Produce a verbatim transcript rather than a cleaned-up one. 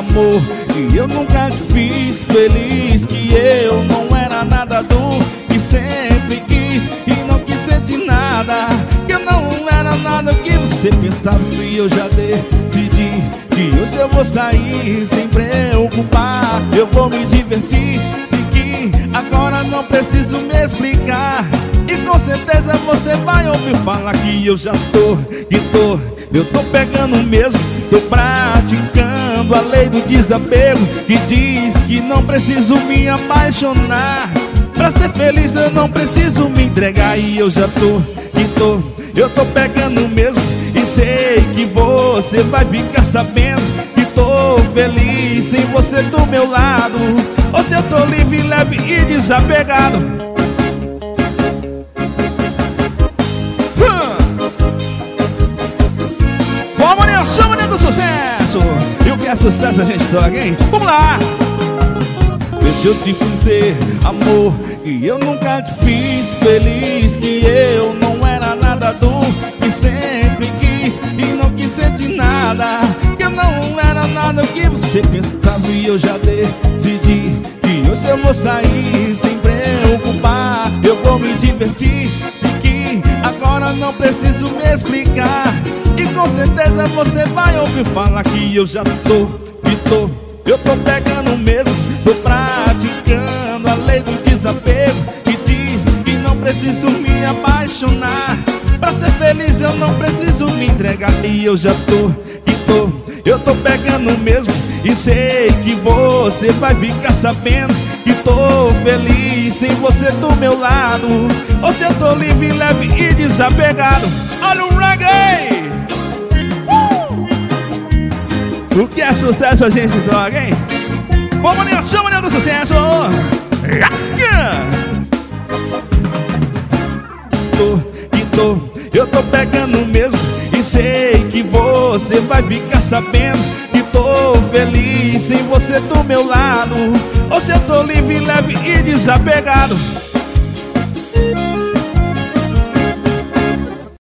amor, e eu nunca te fiz feliz. Que eu não era nada do que sempre quis e não quis sentir nada. Que eu não era nada que você pensava e eu já decidi que hoje eu vou sair sem preocupar. Eu vou me divertir e que agora não preciso me explicar. E com certeza você vai ouvir falar que eu já tô, que tô, eu tô pegando mesmo. Tô praticando a lei do desapego, que diz que não preciso me apaixonar. Pra ser feliz eu não preciso me entregar. E eu já tô, que tô, eu tô pegando mesmo. E sei que você vai ficar sabendo que tô feliz sem você do meu lado. Hoje eu tô livre, leve e desapegado. Vamos nessa, maninha do sucesso. E o que é sucesso a gente toca, hein? Vamos lá! Deixa eu te dizer, amor, que eu nunca te fiz feliz. Que eu não era nada do que sempre quis e não quis sentir nada. Que eu não era nada que você pensava e eu já decidi que hoje eu vou sair sem preocupar. Eu vou me divertir e que agora não preciso me explicar. E com certeza você vai ouvir falar que eu já tô, que tô, eu tô pegando mesmo. Tô praticando a lei do desapego, que diz que não preciso me apaixonar. Pra ser feliz eu não preciso me entregar. E eu já tô, que tô, eu tô pegando mesmo. E sei que você vai ficar sabendo que tô feliz sem você do meu lado. Hoje eu tô livre, leve e desapegado. Olha o reggae! O que é sucesso a gente toca, hein? Vamos nessa, maninha do sucesso. Rasca! Tô, que tô, eu tô pegando mesmo. E sei que você vai ficar sabendo que tô feliz sem você do meu lado. Hoje eu tô livre, leve e desapegado.